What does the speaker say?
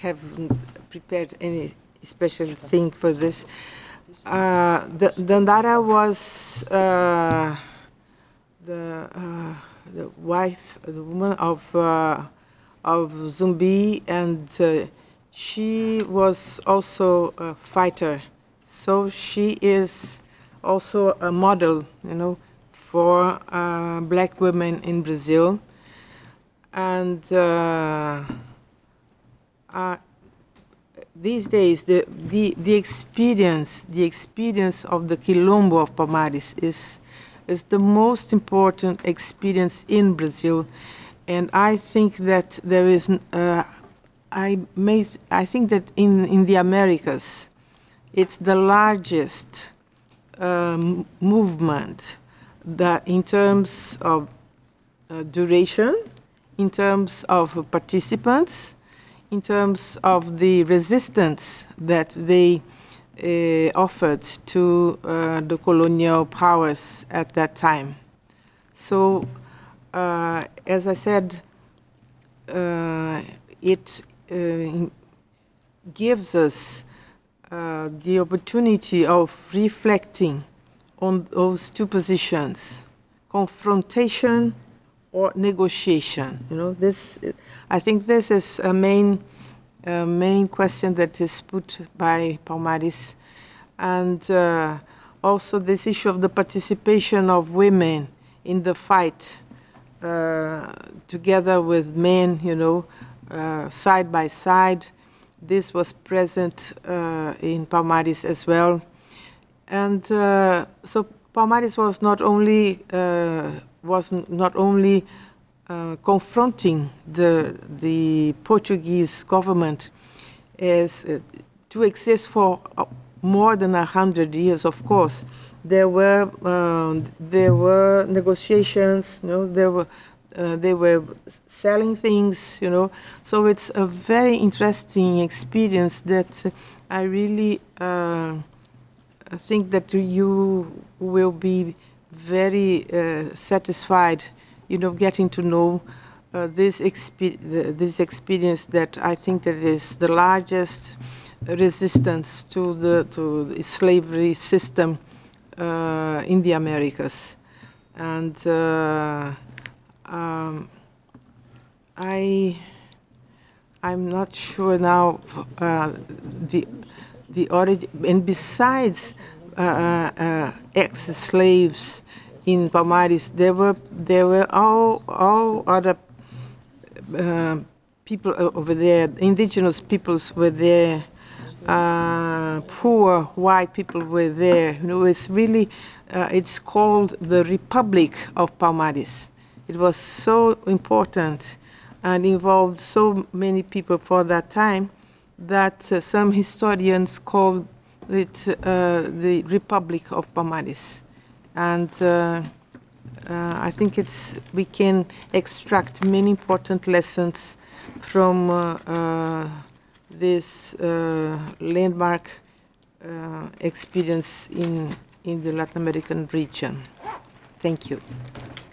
haven't prepared any special thing for this. Dandara was the wife, the woman of Zumbi, and she was also a fighter. So she is also a model, you know, for black women in Brazil. And these days, the experience of the Quilombo of Palmares is the most important experience in Brazil, and I think that there is I think that in the Americas, it's the largest movement that in terms of duration, in terms of participants, in terms of the resistance that they offered to the colonial powers at that time. So, as I said, it gives us the opportunity of reflecting on those two positions, confrontation or negotiation. You know, this, I think this is a main question that is put by Palmares, and also this issue of the participation of women in the fight together with men, you know, side by side. This was present in Palmares as well. And so Palmares was not only confronting the Portuguese government as to exist for more than 100 years. Of course, there were negotiations. You know, they were selling things. You know, so it's a very interesting experience that I really think that you will be very satisfied, you know, getting to know this experience that I think that is the largest resistance to the slavery system in the Americas. And I'm not sure now the origin, and besides ex-slaves in Palmares, there were all other people over there. Indigenous peoples were there. Poor white people were there. You know, it's really it's called the Republic of Palmares. It was so important and involved so many people for that time that some historians call it the Republic of Palmares. And I think we can extract many important lessons from this landmark experience in the Latin American region. Thank you.